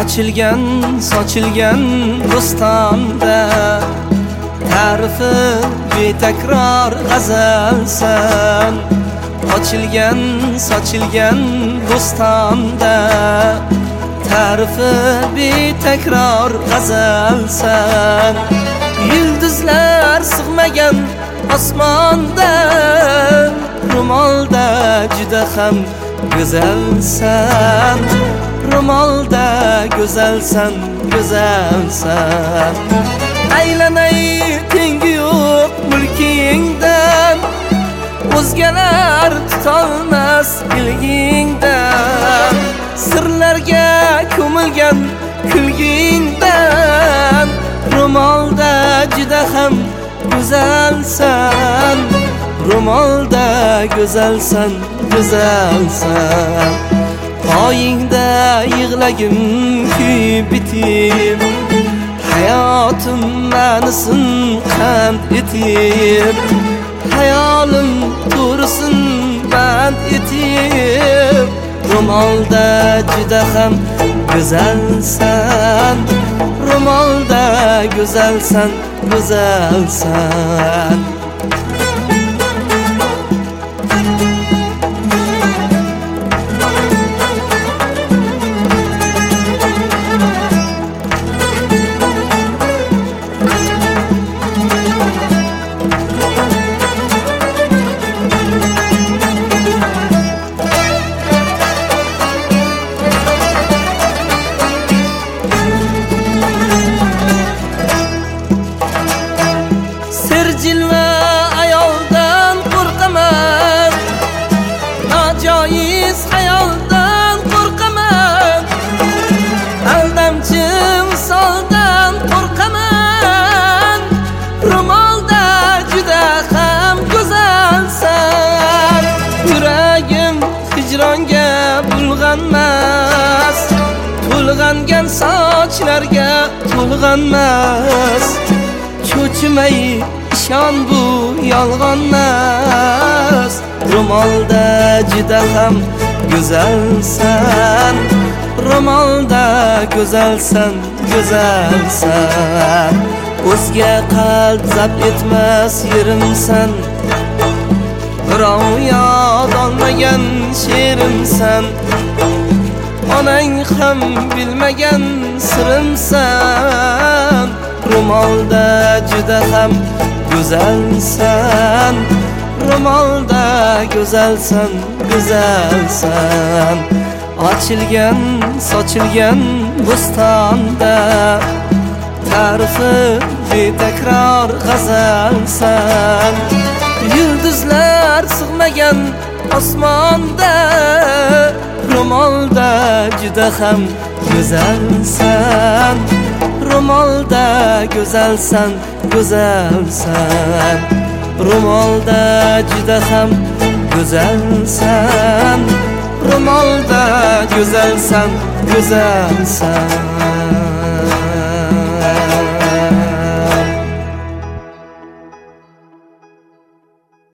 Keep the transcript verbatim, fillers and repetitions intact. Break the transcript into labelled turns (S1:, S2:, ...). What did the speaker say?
S1: Ochilgan, sochilgan bo'stonda ta'rifi betakror g'azalsan. Ochilgan, sochilgan bo'stonda ta'rifi betakror g'azalsan. Yulduzlar sig'magan osmonda ro'molda juda ham go'zalsan. Ro'molda go'zalsan, go'zalsan. Aylanay tengi yo'q mulkingdan, o'zgalar tutolmas ilgingdan. Sirlarga ko'milgan kulgingdan, ro'molda juda ham go'zalsan. Ro'molda go'zalsan, go'zalsan. Poyingda yig'lagim kuyib bitib, hayotim ma'nisin qand etib, hayolim to'risin band etib. Ro'molda juda ham go'zalsan. Ro'molda go'zalsan, go'zalsan. Jilva ayoldan qo'rqaman, nojoiz hayoldan qo'rqaman, aldamchi misoldan qo'rqaman. Ro'molda juda ham go'zalsan. Yuragim hijronga bulg'anmas, to'lg'angan sochlarga to'lg'anmas. Cho'chimay ishon, bu yolg'onmas. Ro'molda juda ham go'zalsan. Ro'molda go'zalsan, go'zalsan. O'zga qalb zabt etmas yerimsan, birov yod olmagan sherimsan. Onang ham bilmagan sirimsan. Ro'molda juda ham go'zalsan. Ro'molda go'zalsan, go'zalsan. Ochilgan, sochilgan bo'stonda ta'rifi betakror g'azalsan. Yulduzlar sig'magan osmonda ro'molda juda ham go'zalsan. Ro'molda go'zalsan, go'zalsan. Ro'molda juda ham go'zalsan. Ro'molda go'zalsan, go'zalsan.